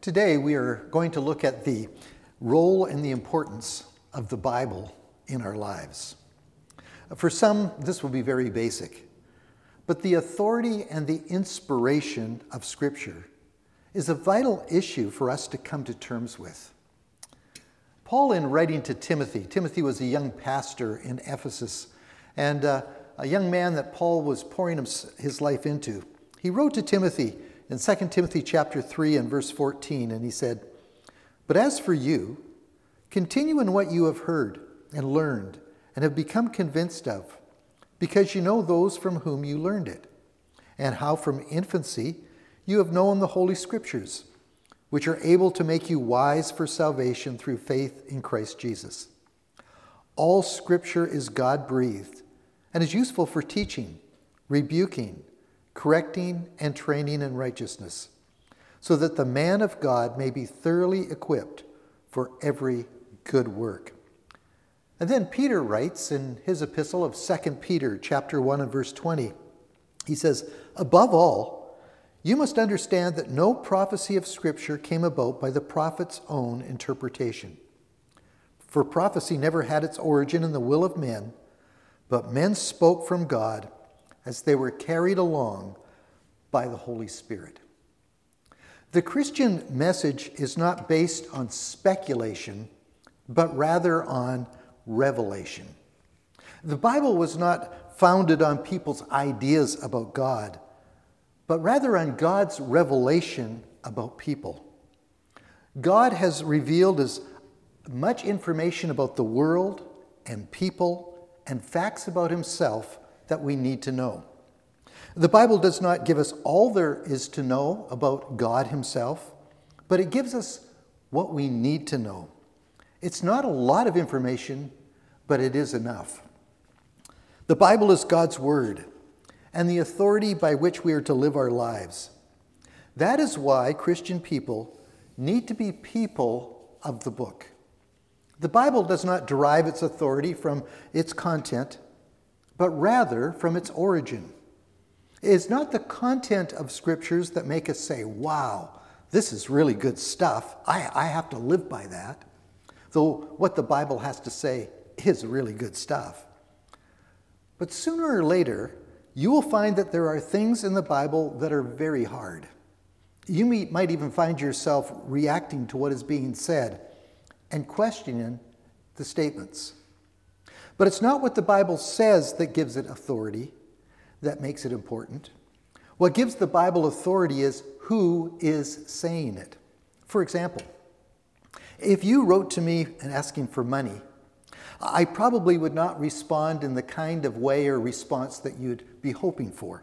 Today we are going to look at the role and the importance of the Bible in our lives. For some, this will be very basic, but the authority and the inspiration of Scripture is a vital issue for us to come to terms with. Paul, in writing to Timothy was a young pastor in Ephesus and a young man that Paul was pouring his life into. He wrote to Timothy in 2 Timothy chapter 3 and verse 14, and he said, "But as for you, continue in what you have heard and learned and have become convinced of, because you know those from whom you learned it, and how from infancy you have known the Holy Scriptures, which are able to make you wise for salvation through faith in Christ Jesus. All Scripture is God-breathed and is useful for teaching, rebuking, correcting, and training in righteousness, so that the man of God may be thoroughly equipped for every good work." And then Peter writes in his epistle of 2 Peter chapter 1 and verse 20, he says, "Above all, you must understand that no prophecy of Scripture came about by the prophet's own interpretation. For prophecy never had its origin in the will of men, but men spoke from God as they were carried along by the Holy Spirit." The Christian message is not based on speculation, but rather on revelation. The Bible was not founded on people's ideas about God, but rather on God's revelation about people. God has revealed as much information about the world and people and facts about himself that we need to know. The Bible does not give us all there is to know about God himself, but it gives us what we need to know. It's not a lot of information, but it is enough. The Bible is God's word and the authority by which we are to live our lives. That is why Christian people need to be people of the book. The Bible does not derive its authority from its content, but rather from its origin. It is not the content of scriptures that make us say, "Wow, this is really good stuff. I have to live by that." Though what the Bible has to say is really good stuff. But sooner or later, you will find that there are things in the Bible that are very hard. You might even find yourself reacting to what is being said and questioning the statements. But it's not what the Bible says that gives it authority, that makes it important. What gives the Bible authority is who is saying it. For example, if you wrote to me and asking for money, I probably would not respond in the kind of way or response that you'd be hoping for.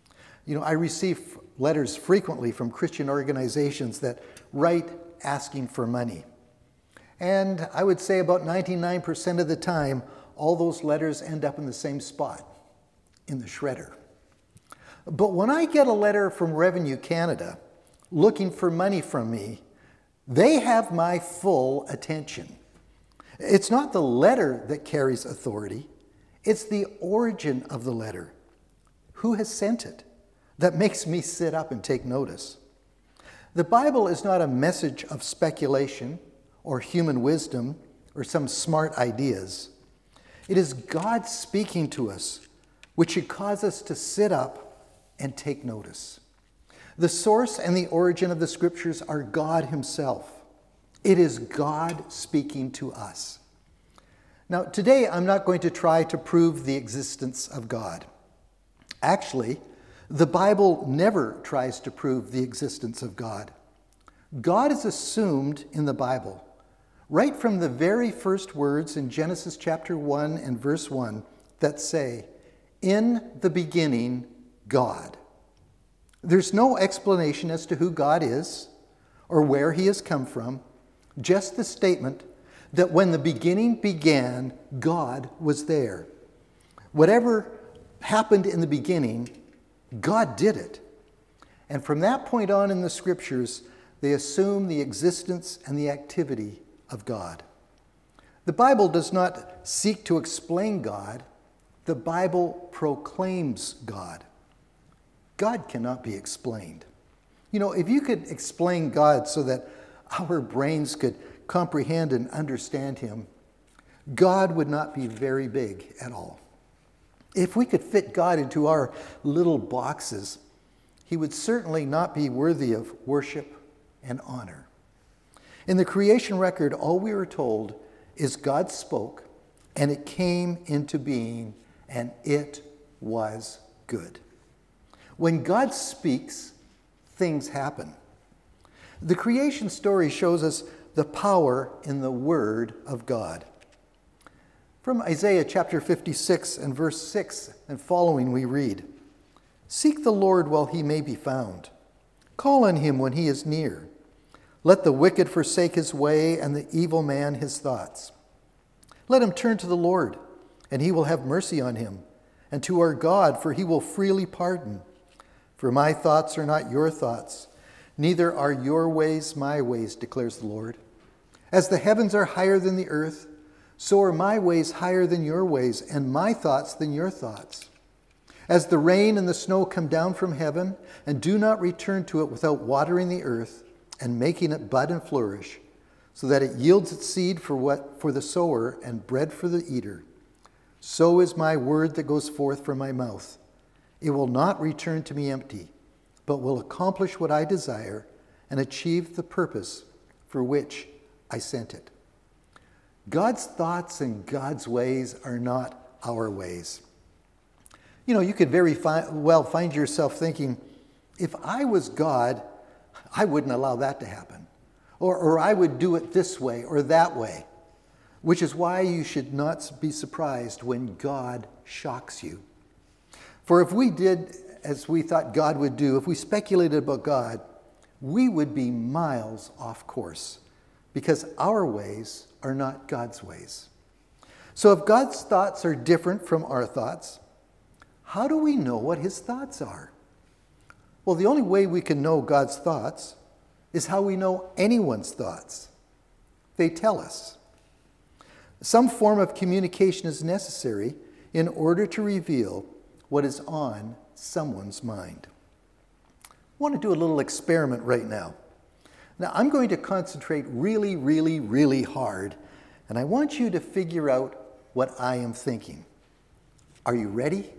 I receive letters frequently from Christian organizations that write asking for money. And I would say about 99% of the time, all those letters end up in the same spot, in the shredder. But when I get a letter from Revenue Canada looking for money from me, they have my full attention. It's not the letter that carries authority, it's the origin of the letter. Who has sent it? That makes me sit up and take notice. The Bible is not a message of speculation or human wisdom or some smart ideas. It is God speaking to us, which should cause us to sit up and take notice. The source and the origin of the Scriptures are God himself. It is God speaking to us. Now, today I'm not going to try to prove the existence of God. Actually, the Bible never tries to prove the existence of God. God is assumed in the Bible. Right from the very first words in Genesis chapter 1 and verse 1 that say, "In the beginning, God." There's no explanation as to who God is or where he has come from, just the statement that when the beginning began, God was there. Whatever happened in the beginning, God did it. And from that point on in the Scriptures, they assume the existence and the activity of God. The Bible does not seek to explain God. The Bible proclaims God. God cannot be explained. You know, if you could explain God so that our brains could comprehend and understand him, God would not be very big at all. If we could fit God into our little boxes, he would certainly not be worthy of worship and honor. In the creation record, all we are told is God spoke, and it came into being, and it was good. When God speaks, things happen. The creation story shows us the power in the Word of God. From Isaiah chapter 56 and verse 6 and following, we read, "Seek the Lord while he may be found. Call on him when he is near. Let the wicked forsake his way and the evil man his thoughts. Let him turn to the Lord, and he will have mercy on him, and to our God, for he will freely pardon. For my thoughts are not your thoughts, neither are your ways my ways, declares the Lord. As the heavens are higher than the earth, so are my ways higher than your ways, and my thoughts than your thoughts. As the rain and the snow come down from heaven, and do not return to it without watering the earth and making it bud and flourish, so that it yields its seed for the sower and bread for the eater, so is my word that goes forth from my mouth. It will not return to me empty, but will accomplish what I desire and achieve the purpose for which I sent it." God's thoughts and God's ways are not our ways. You know, you could very well find yourself thinking, if I was God, I wouldn't allow that to happen. Or I would do it this way or that way. Which is why you should not be surprised when God shocks you. For if we did as we thought God would do, if we speculated about God, we would be miles off course, because our ways are not God's ways. So if God's thoughts are different from our thoughts, how do we know what his thoughts are? Well, the only way we can know God's thoughts is how we know anyone's thoughts. They tell us. Some form of communication is necessary in order to reveal what is on someone's mind. I want to do a little experiment right now. Now, I'm going to concentrate really, really, really hard, and I want you to figure out what I am thinking. Are you ready?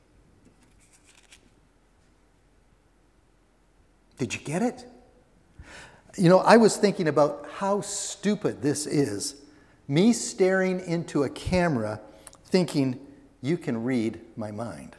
Did you get it? You know, I was thinking about how stupid this is. Me staring into a camera thinking you can read my mind.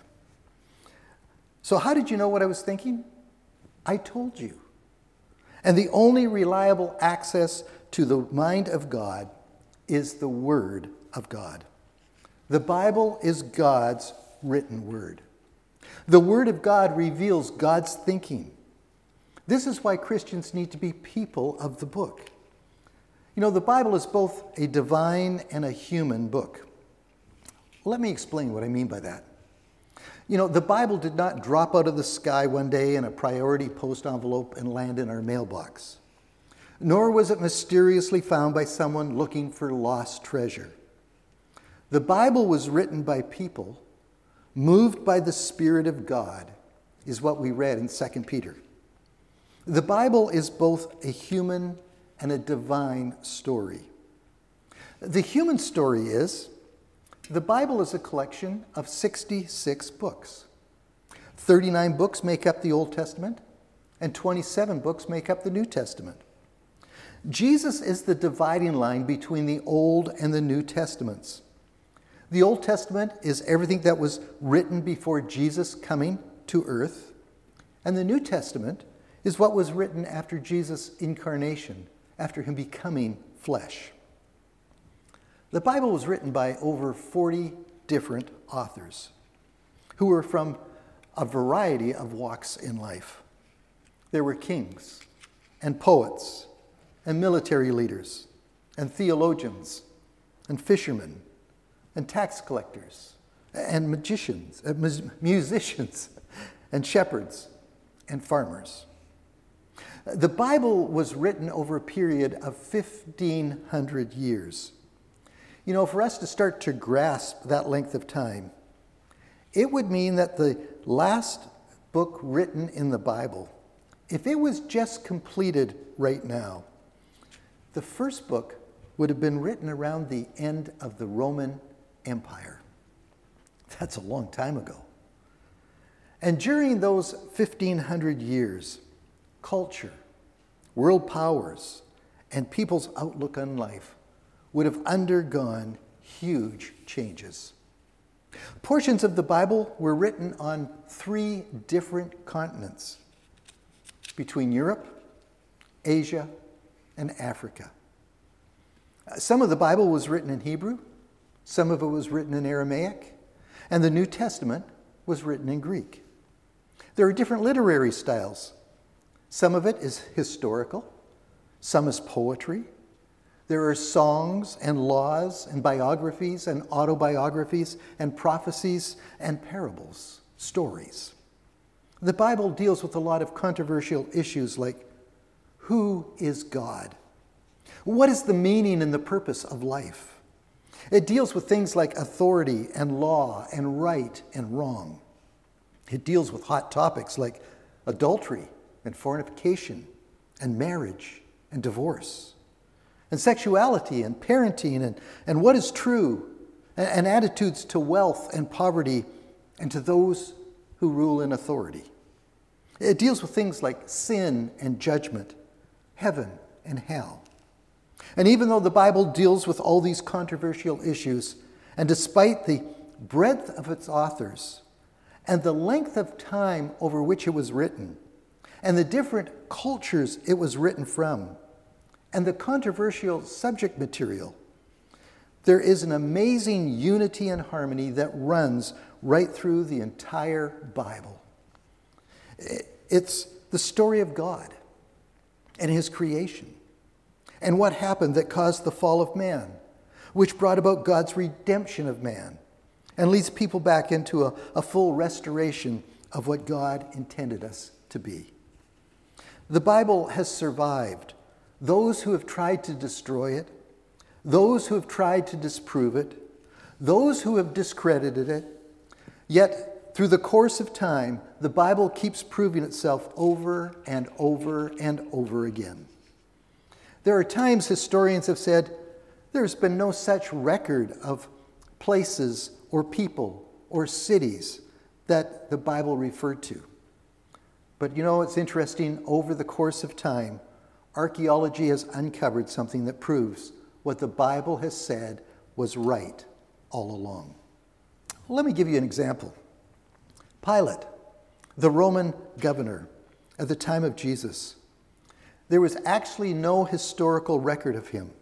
So how did you know what I was thinking? I told you. And the only reliable access to the mind of God is the Word of God. The Bible is God's written word. The Word of God reveals God's thinking. This is why Christians need to be people of the book. You know, the Bible is both a divine and a human book. Let me explain what I mean by that. You know, the Bible did not drop out of the sky one day in a priority post envelope and land in our mailbox. Nor was it mysteriously found by someone looking for lost treasure. The Bible was written by people moved by the Spirit of God, is what we read in 2 Peter. The Bible is both a human and a divine story. The human story is, the Bible is a collection of 66 books. 39 books make up the Old Testament, and 27 books make up the New Testament. Jesus is the dividing line between the Old and the New Testaments. The Old Testament is everything that was written before Jesus coming to earth, and the New Testament is what was written after Jesus' incarnation, after him becoming flesh. The Bible was written by over 40 different authors who were from a variety of walks in life. There were kings and poets and military leaders and theologians and fishermen and tax collectors and musicians and shepherds and farmers. The Bible was written over a period of 1,500 years. You know, for us to start to grasp that length of time, it would mean that the last book written in the Bible if it was just completed right now, the first book would have been written around the end of the Roman Empire. That's a long time ago. And during those 1,500 years, culture, world powers, and people's outlook on life would have undergone huge changes. Portions of the Bible were written on 3 different continents, between Europe, Asia, and Africa. Some of the Bible was written in Hebrew, some of it was written in Aramaic, and the New Testament was written in Greek. There are different literary styles. Some of it is historical, some is poetry. There are songs and laws and biographies and autobiographies and prophecies and parables, stories. The Bible deals with a lot of controversial issues like, who is God? What is the meaning and the purpose of life? It deals with things like authority and law and right and wrong. It deals with hot topics like adultery and fornication and marriage and divorce and sexuality and parenting and what is true and attitudes to wealth and poverty and to those who rule in authority. It deals with things like sin and judgment, heaven and hell. And even though the Bible deals with all these controversial issues, and despite the breadth of its authors and the length of time over which it was written, and the different cultures it was written from, and the controversial subject material, there is an amazing unity and harmony that runs right through the entire Bible. It's the story of God and his creation, and what happened that caused the fall of man, which brought about God's redemption of man and leads people back into a full restoration of what God intended us to be. The Bible has survived those who have tried to destroy it, those who have tried to disprove it, those who have discredited it. Yet, through the course of time, the Bible keeps proving itself over and over and over again. There are times historians have said there's been no such record of places or people or cities that the Bible referred to. But you know, it's interesting, over the course of time, archaeology has uncovered something that proves what the Bible has said was right all along. Let me give you an example. Pilate, the Roman governor at the time of Jesus, there was actually no historical record of him.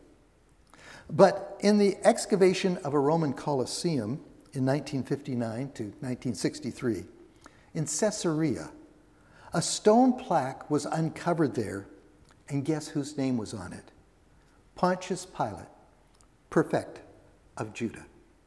But in the excavation of a Roman Colosseum in 1959 to 1963, in Caesarea, a stone plaque was uncovered there, and guess whose name was on it? Pontius Pilate, prefect of Judah.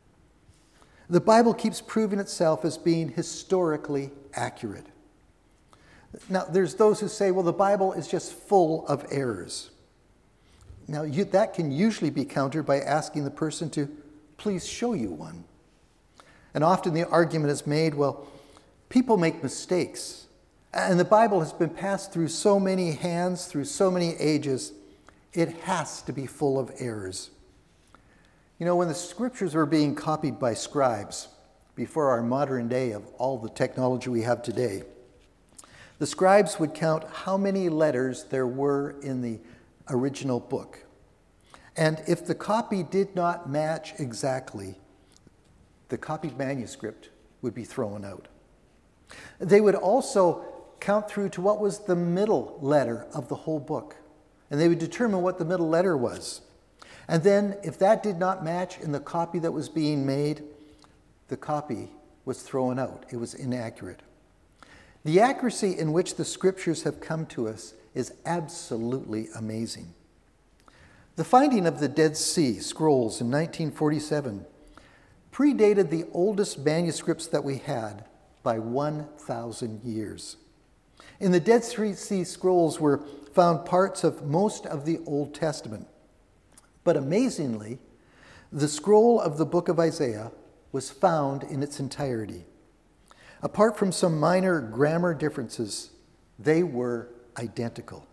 The Bible keeps proving itself as being historically accurate. Now, there's those who say, well, the Bible is just full of errors. Now, that can usually be countered by asking the person to please show you one. And often the argument is made, well, people make mistakes. And the Bible has been passed through so many hands, through so many ages, it has to be full of errors. You know, when the scriptures were being copied by scribes, before our modern day of all the technology we have today, the scribes would count how many letters there were in the original book. And if the copy did not match exactly, the copied manuscript would be thrown out. They would also count through to what was the middle letter of the whole book. And they would determine what the middle letter was. And then if that did not match in the copy that was being made, the copy was thrown out. It was inaccurate. The accuracy in which the scriptures have come to us is absolutely amazing. The finding of the Dead Sea Scrolls in 1947 predated the oldest manuscripts that we had by 1,000 years. In the Dead Sea Scrolls were found parts of most of the Old Testament. But amazingly, the scroll of the book of Isaiah was found in its entirety. Apart from some minor grammar differences, they were identical.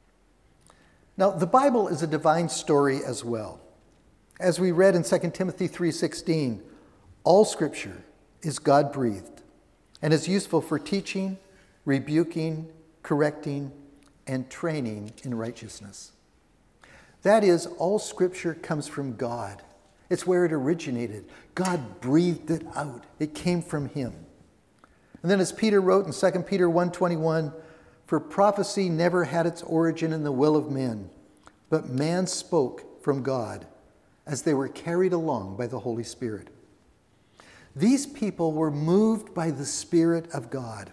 Now, the Bible is a divine story as well. As we read in 2 Timothy 3:16, all Scripture is God-breathed and is useful for teaching, rebuking, correcting, and training in righteousness. That is, all Scripture comes from God. It's where it originated. God breathed it out. It came from him. And then as Peter wrote in 2 Peter 1:21, for prophecy never had its origin in the will of men, but man spoke from God as they were carried along by the Holy Spirit. These people were moved by the Spirit of God.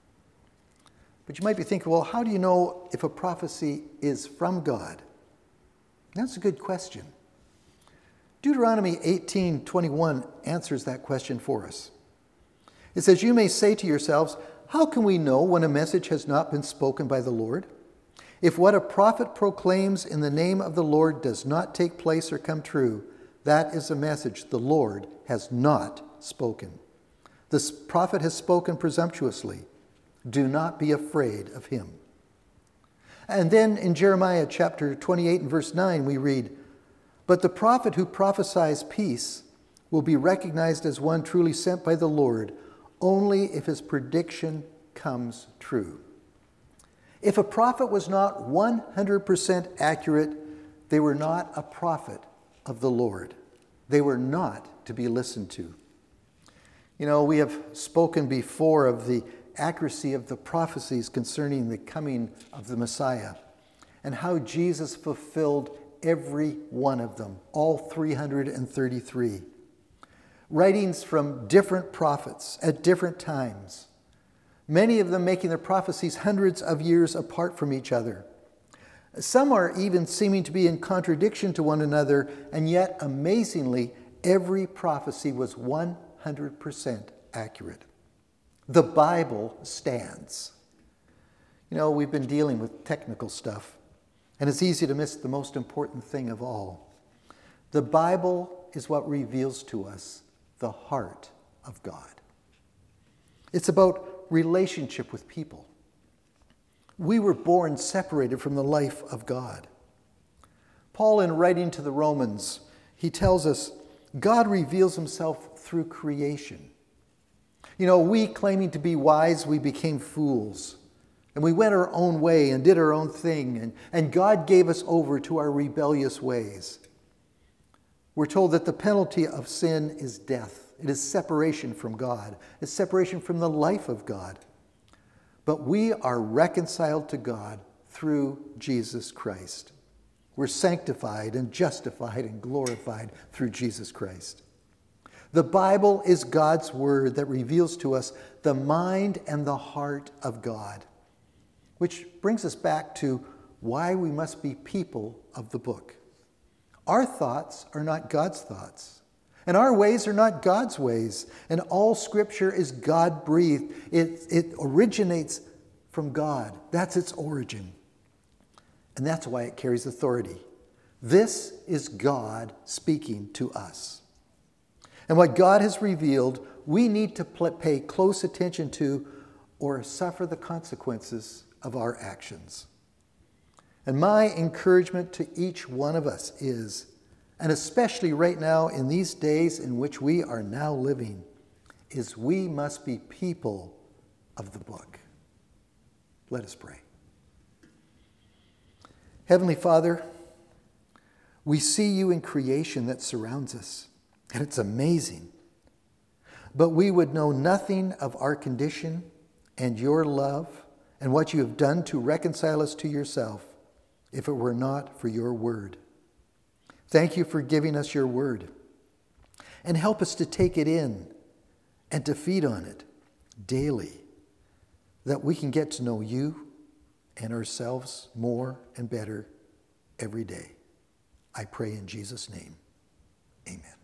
But you might be thinking, well, how do you know if a prophecy is from God? That's a good question. Deuteronomy 18:21 answers that question for us. It says, you may say to yourselves, how can we know when a message has not been spoken by the Lord? If what a prophet proclaims in the name of the Lord does not take place or come true, that is a message the Lord has not spoken. This prophet has spoken presumptuously. Do not be afraid of him. And then in Jeremiah chapter 28 and verse 9, we read, but the prophet who prophesies peace will be recognized as one truly sent by the Lord only if his prediction comes true. If a prophet was not 100% accurate, they were not a prophet of the Lord. They were not to be listened to. You know, we have spoken before of the accuracy of the prophecies concerning the coming of the Messiah and how Jesus fulfilled every one of them, all 333. Writings from different prophets at different times, many of them making their prophecies hundreds of years apart from each other. Some are even seeming to be in contradiction to one another, and yet, amazingly, every prophecy was 100% accurate. The Bible stands. You know, we've been dealing with technical stuff, and it's easy to miss the most important thing of all. The Bible is what reveals to us the heart of God. It's about relationship with people. We were born separated from the life of God. Paul, in writing to the Romans, he tells us God reveals himself through creation. You know, we claiming to be wise, we became fools. And we went our own way and did our own thing. And God gave us over to our rebellious ways. We're told that the penalty of sin is death. It is separation from God. It's separation from the life of God. But we are reconciled to God through Jesus Christ. We're sanctified and justified and glorified through Jesus Christ. The Bible is God's word that reveals to us the mind and the heart of God, which brings us back to why we must be people of the book. Our thoughts are not God's thoughts, and our ways are not God's ways, and all Scripture is God-breathed. It originates from God. That's its origin, and that's why it carries authority. This is God speaking to us. And what God has revealed, we need to pay close attention to or suffer the consequences of our actions. And my encouragement to each one of us is, and especially right now in these days in which we are now living, is we must be people of the book. Let us pray. Heavenly Father, we see you in creation that surrounds us, and it's amazing. But we would know nothing of our condition and your love and what you have done to reconcile us to yourself if it were not for your word. Thank you for giving us your word, and help us to take it in and to feed on it daily, that we can get to know you and ourselves more and better every day. I pray in Jesus' name. Amen.